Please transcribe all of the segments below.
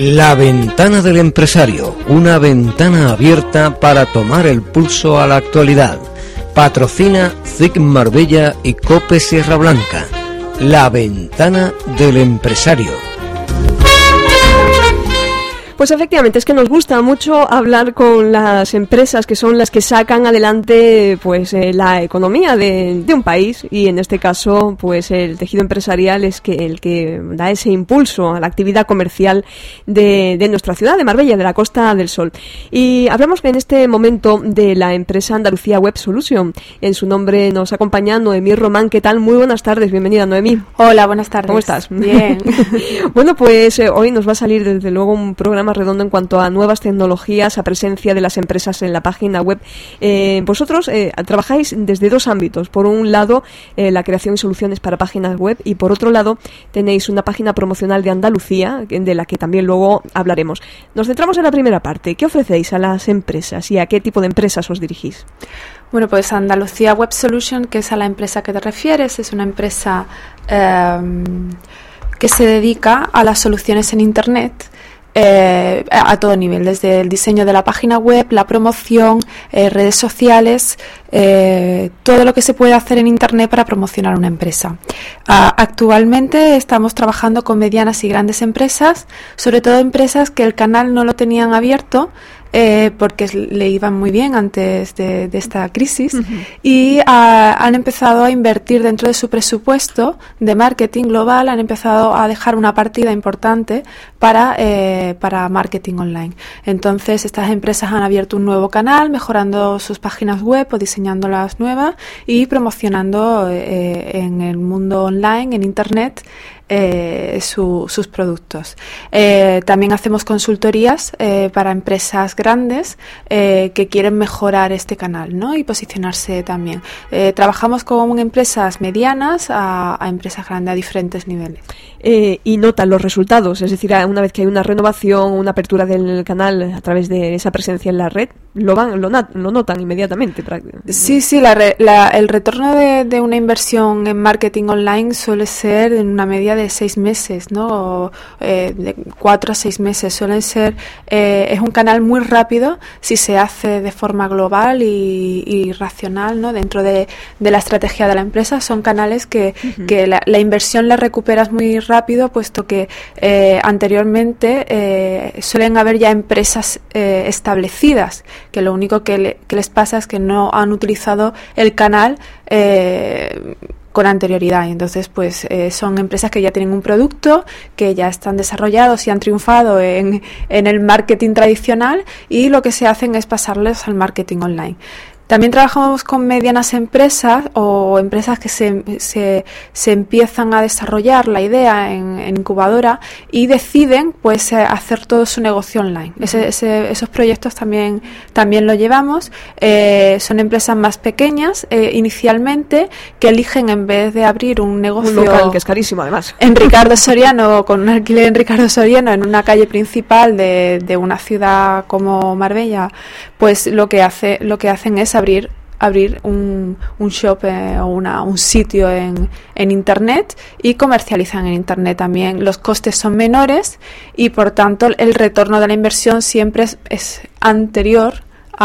La ventana del empresario, una ventana abierta para tomar el pulso a la actualidad. Patrocina CIC Marbella y COPE Sierra Blanca. La ventana del empresario. Pues efectivamente, es que nos gusta mucho hablar con las empresas que son las que sacan adelante pues la economía de un país, y en este caso pues el tejido empresarial es el que da ese impulso a la actividad comercial de nuestra ciudad, de Marbella, de la Costa del Sol. Y hablamos en este momento de la empresa Andalucía Web Solution. En su nombre nos acompaña Noemí Román. ¿Qué tal? Muy buenas tardes, bienvenida, Noemí. Hola, buenas tardes. ¿Cómo estás? Bien. Bueno, pues hoy nos va a salir desde luego un programa redondo en cuanto a nuevas tecnologías, a presencia de las empresas en la página web. Vosotros trabajáis desde dos ámbitos. Por un lado, la creación y soluciones para páginas web, y por otro lado tenéis una página promocional de Andalucía, de la que también luego hablaremos. Nos centramos en la primera parte. ¿Qué ofrecéis a las empresas y a qué tipo de empresas os dirigís? Bueno, pues Andalucía Web Solution, que es a la empresa que te refieres, es una empresa que se dedica a las soluciones en Internet a todo nivel, desde el diseño de la página web, la promoción, redes sociales, todo lo que se puede hacer en Internet para promocionar una empresa. Actualmente estamos trabajando con medianas y grandes empresas, sobre todo empresas que el canal no lo tenían abierto, porque le iban muy bien antes de esta crisis, y han empezado a invertir dentro de su presupuesto de marketing global, han empezado a dejar una partida importante para marketing online. Entonces estas empresas han abierto un nuevo canal, mejorando sus páginas web o diseñándolas nuevas y promocionando en el mundo online, en Internet, sus productos. También hacemos consultorías para empresas grandes que quieren mejorar este canal, ¿no? Y posicionarse también. Trabajamos con empresas medianas a empresas grandes a diferentes niveles. Y notan los resultados, es decir, una vez que hay una renovación, una apertura del canal a través de esa presencia en la red, lo notan inmediatamente. Sí, el retorno de una inversión en marketing online suele ser en una media de 6 meses, ¿no? O, de 4 a 6 meses. Suelen ser, es un canal muy rápido si se hace de forma global y racional, ¿no? Dentro de la estrategia de la empresa. Son canales que la inversión la recuperas muy rápido, puesto que anteriormente suelen haber ya empresas establecidas, que lo único que les pasa es que no han utilizado el canal con anterioridad, y entonces pues son empresas que ya tienen un producto, que ya están desarrollados y han triunfado en el marketing tradicional, y lo que se hacen es pasarles al marketing online. También trabajamos con medianas empresas o empresas que se empiezan a desarrollar la idea en incubadora y deciden pues hacer todo su negocio online. Esos proyectos también lo llevamos. Son empresas más pequeñas inicialmente, que eligen, en vez de abrir un negocio, un local que es carísimo además, en Ricardo Soriano, con un alquiler en Ricardo Soriano, en una calle principal de una ciudad como Marbella, pues lo que hacen es abrir un shop o un sitio en Internet, y comercializan en Internet también. Los costes son menores y por tanto el retorno de la inversión siempre es anterior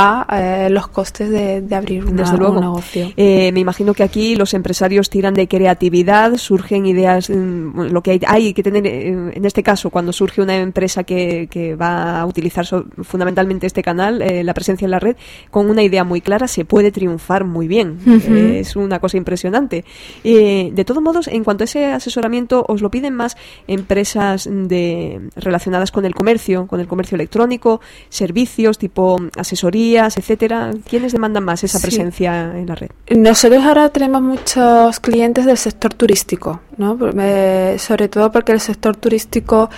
a los costes de abrir un negocio. Me imagino que aquí los empresarios tiran de creatividad, surgen ideas, lo que hay que tener en este caso cuando surge una empresa que va a utilizar fundamentalmente este canal, la presencia en la red, con una idea muy clara se puede triunfar muy bien. Es una cosa impresionante. De todos modos, en cuanto a ese asesoramiento, ¿os lo piden más empresas relacionadas con el comercio electrónico, servicios tipo asesoría, etcétera? ¿Quiénes demandan más esa presencia en la red? Nosotros ahora tenemos muchos clientes del sector turístico, ¿no? Sobre todo porque el sector turístico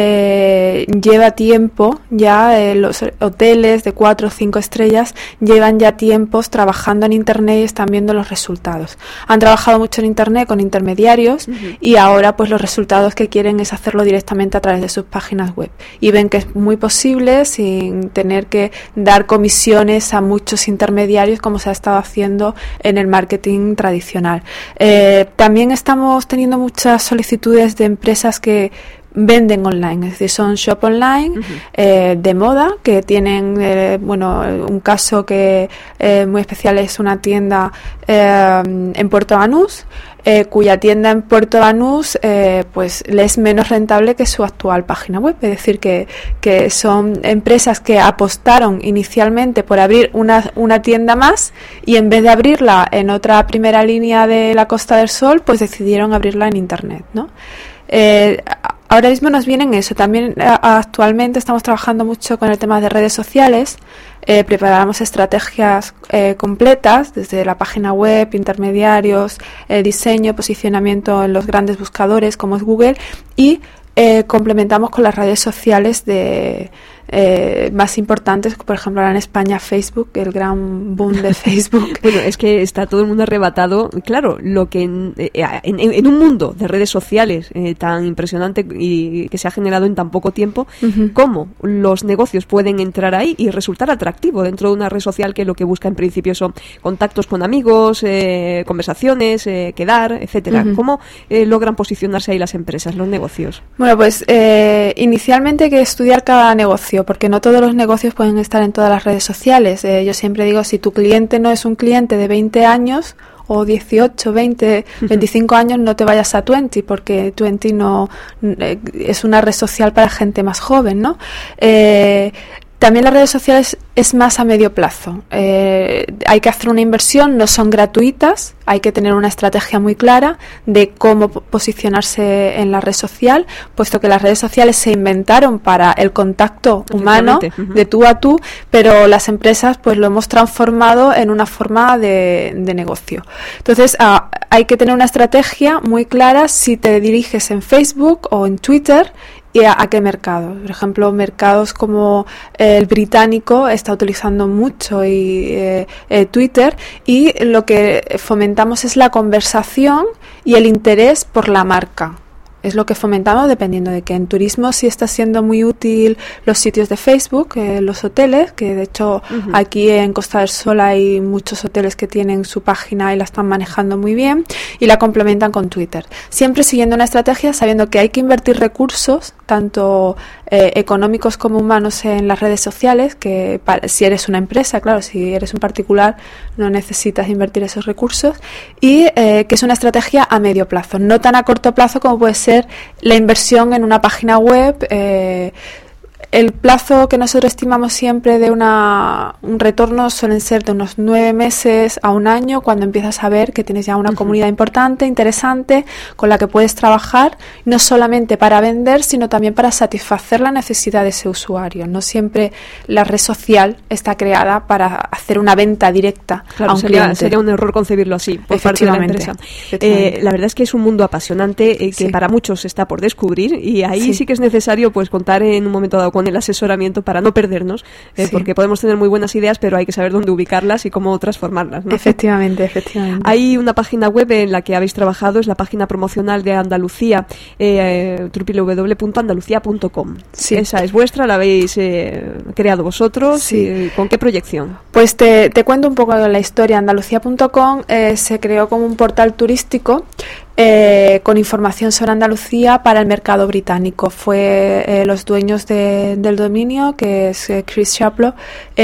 lleva tiempo ya, los hoteles de 4 o 5 estrellas llevan ya tiempos trabajando en Internet y están viendo los resultados. Han trabajado mucho en Internet con intermediarios y ahora pues los resultados que quieren es hacerlo directamente a través de sus páginas web, y ven que es muy posible sin tener que dar comisiones a muchos intermediarios como se ha estado haciendo en el marketing tradicional. También estamos teniendo muchas solicitudes de empresas que venden online, es decir, son shop online de moda que tienen, un caso que muy especial es una tienda en Puerto Banús, cuya tienda en Puerto Banús pues le es menos rentable que su actual página web, es decir, que son empresas que apostaron inicialmente por abrir una tienda más y en vez de abrirla en otra primera línea de la Costa del Sol, pues decidieron abrirla en Internet, ¿no? Ahora mismo nos viene en eso. También actualmente estamos trabajando mucho con el tema de redes sociales. Preparamos estrategias completas desde la página web, intermediarios, diseño, posicionamiento en los grandes buscadores como es Google y complementamos con las redes sociales más importantes, por ejemplo ahora en España Facebook, el gran boom de Facebook. Bueno, es que está todo el mundo arrebatado, claro, lo que en un mundo de redes sociales tan impresionante y que se ha generado en tan poco tiempo, cómo los negocios pueden entrar ahí y resultar atractivo dentro de una red social que lo que busca en principio son contactos con amigos, conversaciones, quedar, etcétera. ¿Cómo logran posicionarse ahí las empresas, los negocios? Bueno, pues inicialmente hay que estudiar cada negocio, porque no todos los negocios pueden estar en todas las redes sociales. Yo siempre digo, si tu cliente no es un cliente de 20 años o 18, 20, 25 años, no te vayas a Twenty, porque Twenty no es una red social para gente más joven, ¿no? También las redes sociales es más a medio plazo. Hay que hacer una inversión, no son gratuitas, hay que tener una estrategia muy clara de cómo posicionarse en la red social, puesto que las redes sociales se inventaron para el contacto humano de tú a tú, pero las empresas pues lo hemos transformado en una forma de negocio. Entonces hay que tener una estrategia muy clara si te diriges en Facebook o en Twitter. ¿Y a qué mercado? Por ejemplo, mercados como el británico está utilizando mucho Twitter, y lo que fomentamos es la conversación y el interés por la marca. Es lo que fomentamos dependiendo de que en turismo sí está siendo muy útil los sitios de Facebook, los hoteles, que de hecho aquí en Costa del Sol hay muchos hoteles que tienen su página y la están manejando muy bien y la complementan con Twitter. Siempre siguiendo una estrategia, sabiendo que hay que invertir recursos, tanto económicos como humanos en las redes sociales, que si eres una empresa, claro, si eres un particular no necesitas invertir esos recursos, y que es una estrategia a medio plazo, no tan a corto plazo como puede ser la inversión en una página web. El plazo que nosotros estimamos siempre de un retorno suelen ser de unos 9 meses a un año, cuando empiezas a ver que tienes ya una comunidad importante, interesante, con la que puedes trabajar, no solamente para vender, sino también para satisfacer la necesidad de ese usuario. No siempre la red social está creada para hacer una venta directa a un cliente. Sería un error concebirlo así por parte de la empresa. La verdad es que es un mundo apasionante que para muchos está por descubrir, y ahí sí que es necesario pues contar en un momento dado con el asesoramiento para no perdernos, porque podemos tener muy buenas ideas, pero hay que saber dónde ubicarlas y cómo transformarlas, ¿no? Efectivamente. Hay una página web en la que habéis trabajado, es la página promocional de Andalucía, www.andalucia.com. Sí. Esa es vuestra, la habéis creado vosotros. Sí. ¿Con qué proyección? Pues te cuento un poco de la historia. Andalucia.com se creó como un portal turístico con información sobre Andalucía para el mercado británico. Fue los dueños del dominio, que es Chris Chaplow,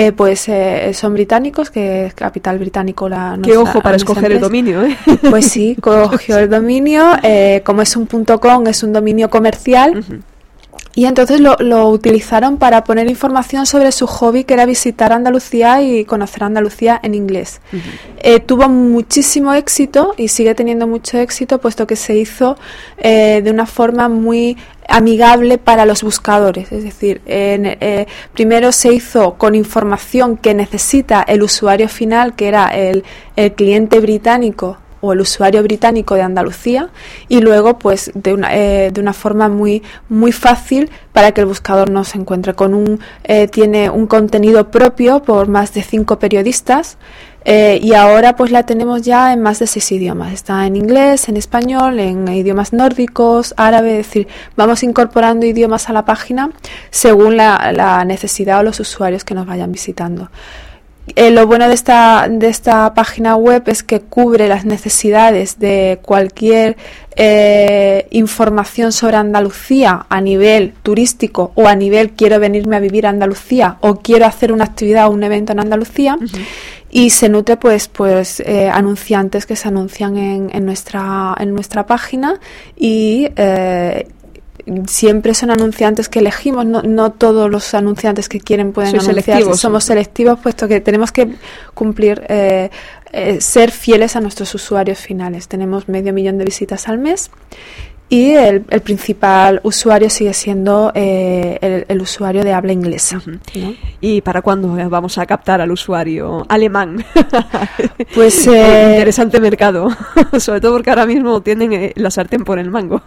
son británicos, que es capital británico. Qué ojo para escoger el dominio, ¿eh? Pues sí, cogió el dominio, como es un .com, es un dominio comercial. Y entonces lo utilizaron para poner información sobre su hobby, que era visitar Andalucía y conocer Andalucía en inglés. Tuvo muchísimo éxito y sigue teniendo mucho éxito, puesto que se hizo de una forma muy amigable para los buscadores. Es decir, primero se hizo con información que necesita el usuario final, que era el cliente británico o el usuario británico de Andalucía, y luego pues de una forma muy muy fácil para que el buscador no se encuentre con tiene un contenido propio por más de 5 periodistas, y ahora pues la tenemos ya en más de 6 idiomas. Está en inglés, en español, en idiomas nórdicos, árabe. Es decir, vamos incorporando idiomas a la página según la necesidad o los usuarios que nos vayan visitando. Lo bueno de esta página web es que cubre las necesidades de cualquier información sobre Andalucía a nivel turístico o a nivel quiero venirme a vivir a Andalucía o quiero hacer una actividad o un evento en Andalucía. Uh-huh. Y se nutre pues anunciantes que se anuncian en nuestra página y siempre son anunciantes que elegimos, no todos los anunciantes que quieren pueden anunciar, somos selectivos puesto que tenemos que cumplir, ser fieles a nuestros usuarios finales. Tenemos 500.000 de visitas al mes y el principal usuario sigue siendo el usuario de habla inglesa. Uh-huh. ¿No? ¿Y para cuándo vamos a captar al usuario alemán? Pues interesante mercado, sobre todo porque ahora mismo tienen la sartén por el mango.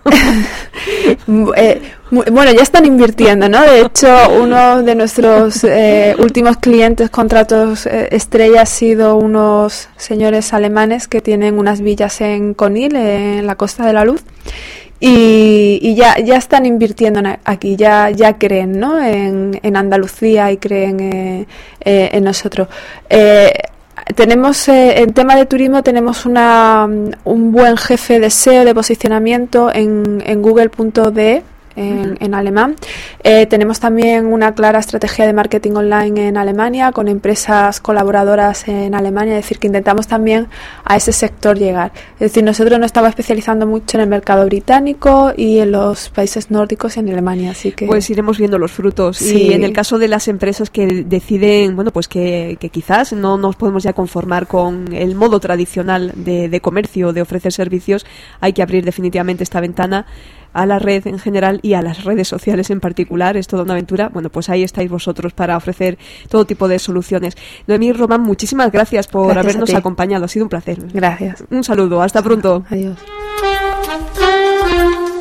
Bueno, ya están invirtiendo, ¿no? De hecho, uno de nuestros últimos clientes, contratos estrella, ha sido unos señores alemanes que tienen unas villas en Conil, en la Costa de la Luz. Y ya están invirtiendo aquí, ya creen, ¿no? en Andalucía y creen en nosotros. Tenemos en tema de turismo tenemos un buen jefe de SEO, de posicionamiento en google.de en alemán. Tenemos también una clara estrategia de marketing online en Alemania con empresas colaboradoras en Alemania, es decir, que intentamos también a ese sector llegar. Es decir, nosotros nos estamos especializando mucho en el mercado británico y en los países nórdicos y en Alemania, así que pues iremos viendo los frutos. Sí. Y en el caso de las empresas que deciden, bueno, pues que quizás no nos podemos ya conformar con el modo tradicional de comercio, de ofrecer servicios, hay que abrir definitivamente esta ventana a la red en general y a las redes sociales en particular. Es toda una aventura. Bueno, pues ahí estáis vosotros para ofrecer todo tipo de soluciones. Noemí Román, muchísimas gracias por habernos acompañado. Ha sido un placer. Gracias. Un saludo. Hasta pronto. Adiós.